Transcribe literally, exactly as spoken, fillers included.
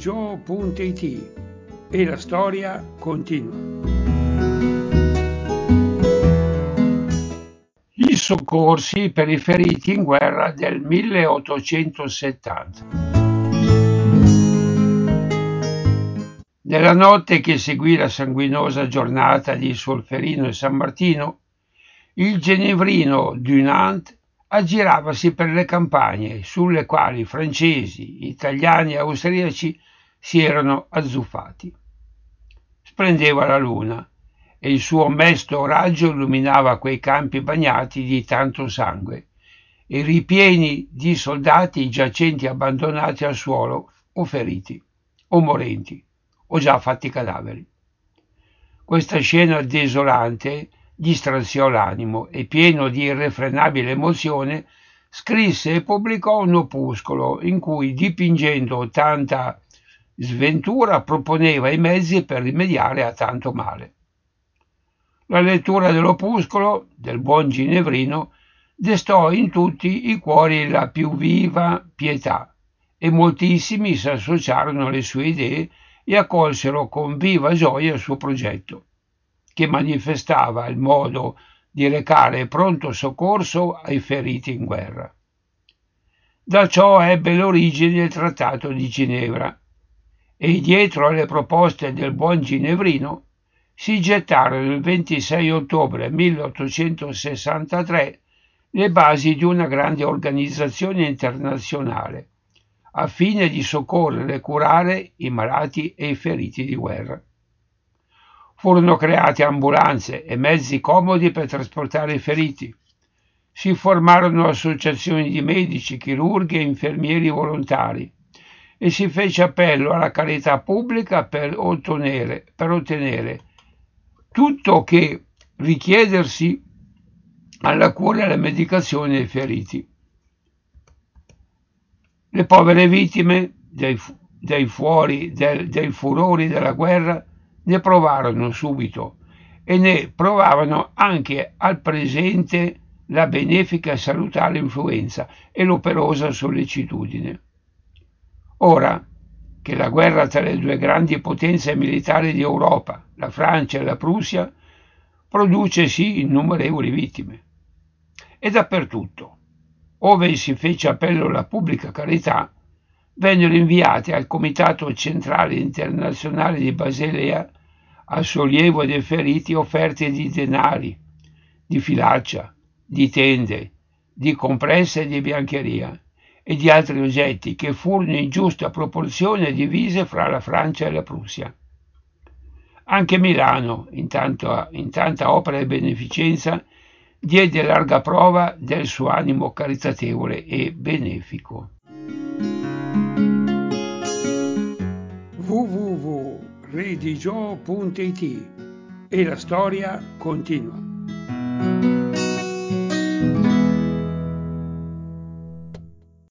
redigio punto it e la storia continua. I soccorsi per i feriti in guerra del milleottocentosettanta. Nella notte che seguì la sanguinosa giornata di Solferino e San Martino, il genevrino Dunant aggiravasi per le campagne sulle quali francesi, italiani e austriaci si erano azzuffati. Splendeva la luna e il suo mesto raggio illuminava quei campi bagnati di tanto sangue e ripieni di soldati giacenti abbandonati al suolo o feriti o morenti o già fatti cadaveri. Questa scena desolante gli straziò l'animo e, pieno di irrefrenabile emozione, scrisse e pubblicò un opuscolo in cui, dipingendo tanta sventura, proponeva i mezzi per rimediare a tanto male. La lettura dell'opuscolo del buon ginevrino destò in tutti i cuori la più viva pietà e moltissimi si associarono alle sue idee e accolsero con viva gioia il suo progetto, che manifestava il modo di recare pronto soccorso ai feriti in guerra. Da ciò ebbe l'origine il Trattato di Ginevra e dietro alle proposte del buon ginevrino si gettarono il ventisei ottobre milleottocentosessantatré le basi di una grande organizzazione internazionale a fine di soccorrere e curare i malati e i feriti di guerra. Furono create ambulanze e mezzi comodi per trasportare i feriti. Si formarono associazioni di medici, chirurghi e infermieri volontari e si fece appello alla carità pubblica per ottenere, per ottenere tutto che richiedersi alla cura e alla medicazione dei feriti. Le povere vittime dei, dei, fuori, del, dei furori della guerra ne provarono subito e ne provavano anche al presente la benefica e salutare influenza e l'operosa sollecitudine. Ora che la guerra tra le due grandi potenze militari di Europa, la Francia e la Prussia, produce sì innumerevoli vittime. E dappertutto, ove si fece appello alla pubblica carità, vennero inviati al Comitato Centrale Internazionale di Basilea a sollievo dei feriti offerte di denari, di filaccia, di tende, di compresse e di biancheria e di altri oggetti che furono in giusta proporzione divise fra la Francia e la Prussia. Anche Milano, in, tanto, in tanta opera di beneficenza, diede larga prova del suo animo caritatevole e benefico. w w w punto redigio punto it e la storia continua.